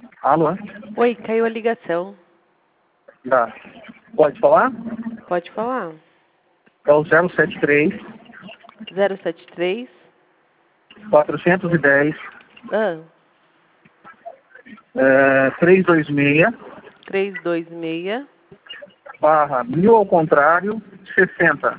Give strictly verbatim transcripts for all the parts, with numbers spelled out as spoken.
Alô? Oi, caiu a ligação. Tá. Pode falar? Pode falar. É o zero sete três, zero sete três. quatrocentos e dez, Ah, é, trezentos e vinte e seis, trezentos e vinte e seis. barra mil ao contrário, sessenta.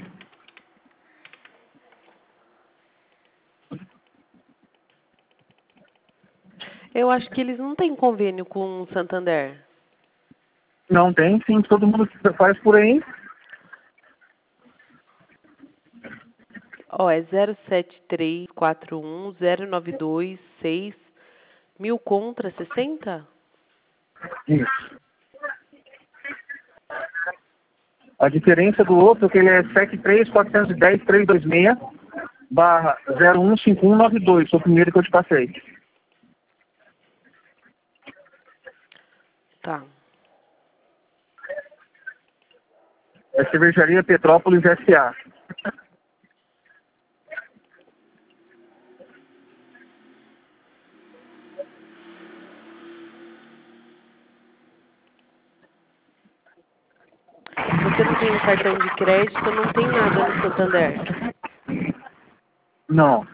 Eu acho que eles não têm convênio com o Santander. Não tem, sim, todo mundo faz por aí. Ó, é zero sete três quatro um zero nove dois seis. Mil contra sessenta? Isso. A diferença do outro é que ele é setenta e três, quatrocentos e dez, trezentos e vinte e seis, barra zero um cinco um nove dois, foi o primeiro que eu te passei. Tá. É Cervejaria Petrópolis S A. Você não tem um cartão de crédito, não tem nada no Santander. Não.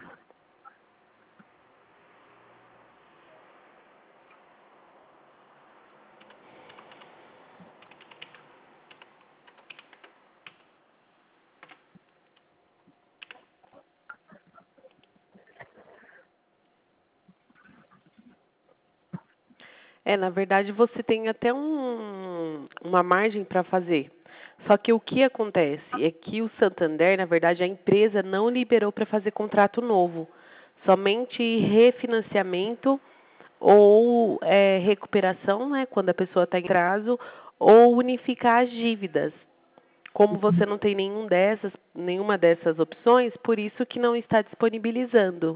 É, na verdade, você tem até um, uma margem para fazer. Só que o que acontece é que o Santander, na verdade, a empresa não liberou para fazer contrato novo. Somente refinanciamento ou é, recuperação, né, quando a pessoa está em prazo, ou unificar as dívidas. Como você não tem nenhum dessas, nenhuma dessas opções, por isso que não está disponibilizando.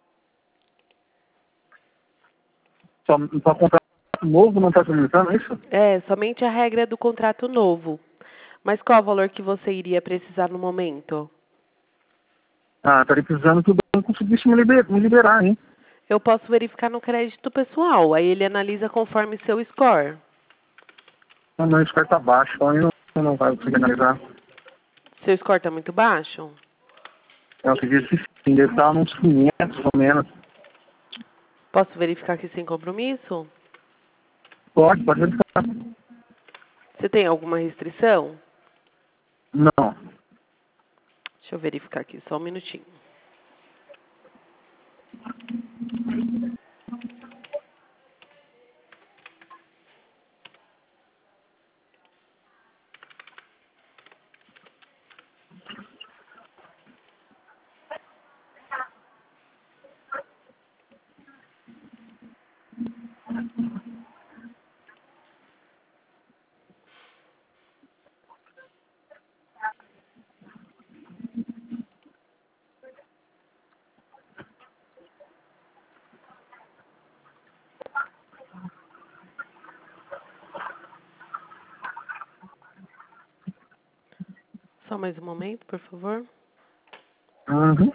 Só para comprar novo não está utilizando isso? É, somente a regra do contrato novo. Mas qual o valor que você iria precisar no momento? Ah, estaria precisando que o banco conseguisse me liber- me liberar, hein? Eu posso verificar no crédito pessoal, aí ele analisa conforme seu score. Não, meu score está baixo, então eu não, não vai conseguir analisar. Seu score está muito baixo? Eu acredito que sim, deve estar uns quinhentos ou menos. Posso verificar aqui sem compromisso? Pode, pode verificar. Você tem alguma restrição? Não. Deixa eu verificar aqui, só um minutinho. Só mais um momento, por favor. Uhum.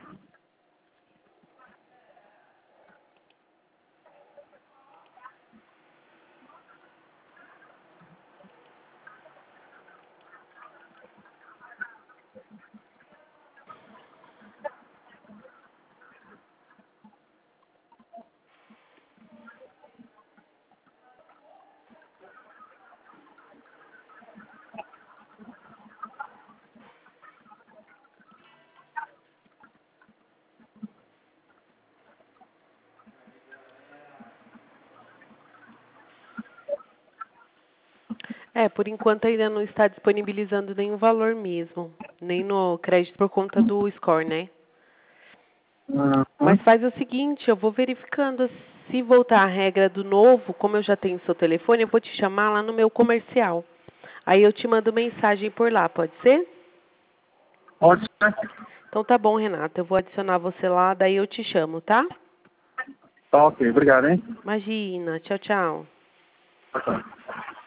É, por enquanto ainda não está disponibilizando nenhum valor mesmo. Nem no crédito por conta do score, né? Uhum. Mas faz o seguinte, eu vou verificando. Se voltar a regra do novo, como eu já tenho seu telefone, eu vou te chamar lá no meu comercial. Aí eu te mando mensagem por lá, pode ser? Pode ser. Então tá bom, Renata. Eu vou adicionar você lá, daí eu te chamo, tá? Tá ok, obrigado, hein? Imagina. Tchau, tchau. Tá.